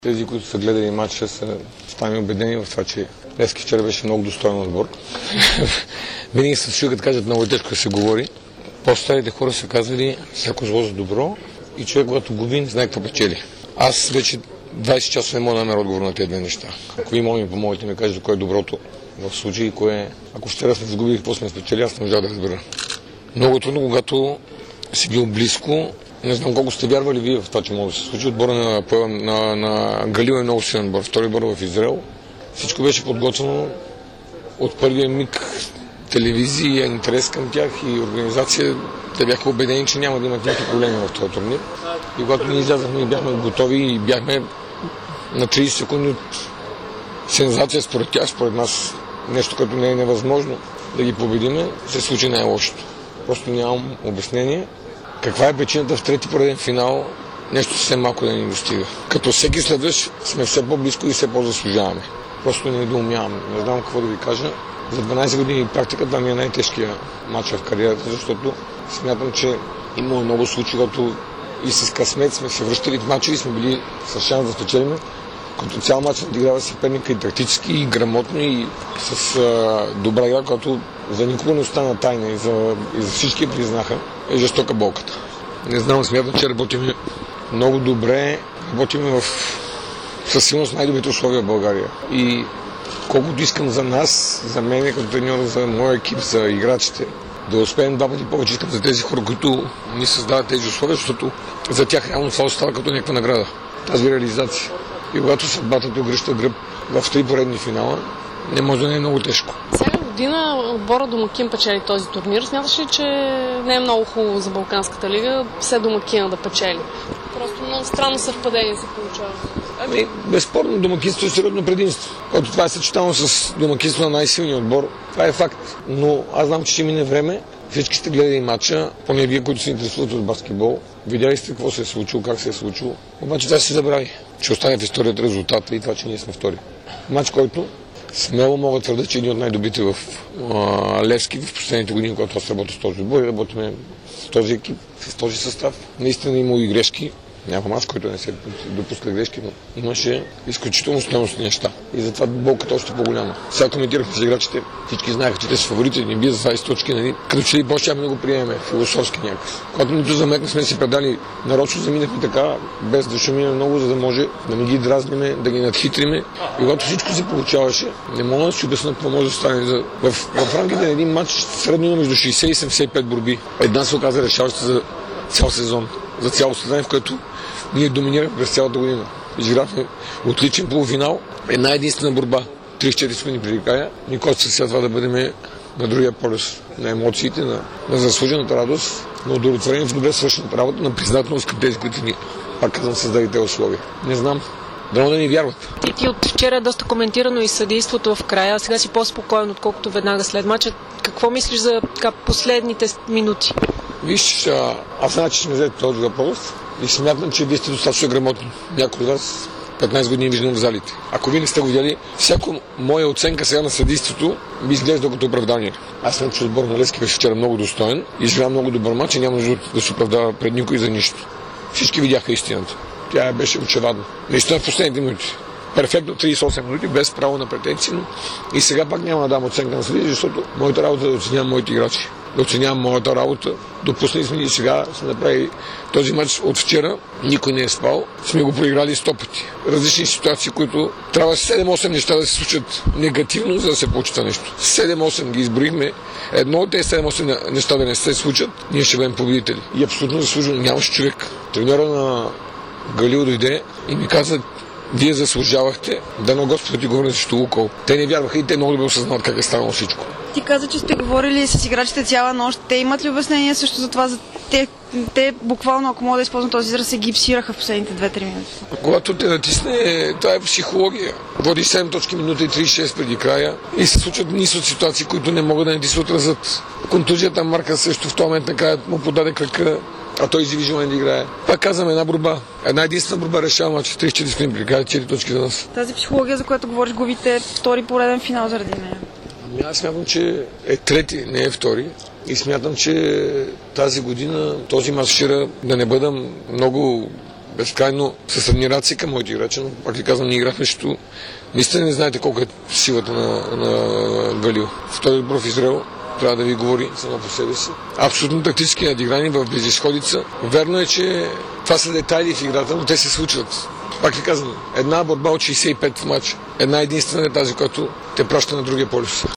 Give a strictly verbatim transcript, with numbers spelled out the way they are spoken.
Тези, които са гледали матча, са станали убедени в това, че Левски вчера беше много достоен отбор. Винаги се чуя, като кажат, много тежко да се говори. По-старите хора са казали всяко зло за добро и човек, когато губи, не знае какво печели. Аз вече двайсет часа не мога да намеря отговор на тези две неща. Ако ви моля ми помогите ми кажете кое е доброто в случай и кое е... Ако вчера сме загубили, какво сме спечели, аз не можах да разбера. Много трудно, когато си бил близко. Не знам колко сте вярвали вие в това, че може да се случи. Отбора на, на, на Галил е много силен отбор. Втори отбор в Израел. Всичко беше подготвено от първия миг. Телевизия, интерес към тях и организация. Те бяха убедени, че няма да имат никакви проблеми в този турнир. И когато ние излязахме и бяхме готови и бяхме на трийсет секунди от сензация според тях, според нас нещо, като не е невъзможно да ги победиме, се случи най-лошото. Просто нямам обяснение. Каква е причината в трети пореден финал нещо съвсем малко да ни достига? Като всеки следващ сме все по-близко и все по-заслужаваме. Просто не доумявам. Не знам какво да ви кажа. За дванайсет години практика това ми е най-тежкия матч в кариерата, защото смятам, че имало много случаи, когато и с късмет сме се връщали в матча и сме били с шанс да спечелим. Като цял матч надиграва съперника и тактически, и грамотно, и с а, добра игра, която за никого не остана тайна и за, и за всички признаха, е жестока болката. Не знам, смятам, че работим много добре, работим в със сигурност най-добрите условия в България. И колкото искам за нас, за мен, като треньор, за моя екип, за играчите, да успеем два пъти повече, искам за тези хора, които ни създават тези условия, защото за тях реално това остава като някаква награда. Тази реализация. И когато съдбата те гръща гръб в три поредни финала, не може да не е много тежко. Всяка година отбора домакин печели този турнир. Смяташ ли, че не е много хубаво за Балканската лига все домакина да печели? Просто много странно съвпадение се получава. Ами, безспорно домакинство е сериозно предимство. Когато това е съчетано с домакинство на най-силния отбор, това е факт. Но аз знам, че ще мине време. Всички сте гледали матча, поне вие, които се интересуват от баскетбол, видяли сте какво се е случило, как се е случило. Обаче това се забрави, че остане в историята резултата и това, че ние сме втори. Матч, който смело мога да твърда, че е един от най-добрите в а, Левски в последните години, когато аз работя с този отбор и работим с този екип, с този състав. Наистина има и грешки. Няма мач, който не се допуска грешки, но имаше изключително стойностни неща. И затова болката още по-голяма. Сега коментирахме с играчите, всички знаеха, че те са фаворити, не бият за двайсет точки, нали? Като че ли по-щяхме да го приемем философски някакъв. Когато нито замекна сме си предали, нарочно заминахме така, без да шумиме много, за да може да не ги дразниме, да ги надхитриме. И когато всичко се получаваше, не мога да си обясня какво може да стане. За... В, в рамките на един матч средно между шейсет и седемдесет и пет борби. Една се оказа решаваща за цял сезон. За цяло състезание, в което ние доминирахме през цялата година. Изиграхме отличен полуфинал, една единствена борба. трийсет и четири секунди преди края. Никой се сега това да бъдем на другия полюс. На емоциите, на, на заслужената радост, на удовлетворение в добре свършената работа, на признателност към тези, които ни, пак казвам, създаде тези условия. Не знам. Дано да ни вярват. И ти от вчера е доста коментирано и съдейството в края. Сега си по-спокоен, отколкото веднага след мача. Какво мислиш за така, последните минути? Виж, аз знам, че сме взели този въпрос и смятам, че вие сте достатъчно грамотни. Някой от вас петнайсет години виждам в залите. Ако вие не сте го видяли, всяко моя оценка сега на съдейството би изглежда като оправдание. Аз съм, че отбор на Левски беше вчера много достоен, изигра много добър мач и няма нужда да се оправдава пред никой за нищо. Всички видяха истината. Тя беше очевадна. Наистина в последните минути. Перфектно трийсет и осем минути, без право на претенции, но и сега пак няма да дам оценка на съдии, защото моята работа е да оценявам моите играчи. Да оценявам моята работа. Допуснали сме и сега сме направили този матч от вчера. Никой не е спал. Сме го проиграли сто пъти. Различни ситуации, които трябва седем-осем неща да се случат негативно, за да се получи това нещо. седем-осем ги изброихме. Едно от тези седем-осем неща да не се случат, ние ще бъдем победители. И абсолютно заслужено нямаше човек. Треньора на Галил дойде и ми каза: вие заслужавахте, дано Господ ти говори срещу Лукол. Те не вярваха и те много добре осъзнават как е станало всичко. Ти каза, че сте говорили с играчите цяла нощ. Те имат ли обяснение също за това? За те, те буквално, ако мога да използвам този израз, се гипсираха в последните две-три минути. Когато те натисне, това е психология. Води седем точки минута и трийсет и шест преди края и се случват низ от ситуации, които не могат да не ти се отразят. Контузията Марка също в този момент накрая му подаде крака, а той изяви желание да играе. Пак казвам, една борба. Една единствена борба решава матча. трийсет и четири секунди преди края, четири точки за нас. Тази психология, за която говориш, губите втори пореден финал заради нея. Аз смятам, че е трети, не е втори. И смятам, че тази година този мач вчера, да не бъдам много безкрайно с адмирация към моите играчи, но пак ли казвам, ние играхме, защото наистина не знаете колко е силата на, на Галил. Втори отбор в Израел трябва да ви говори само по себе си. Абсолютно тактически надиграни в безизходица. Верно е, че това са детайли в играта, но те се случват. Пак ли казвам, една борба от шейсет и пет в матч. Една единствена е тази, която те праща на другия полюс.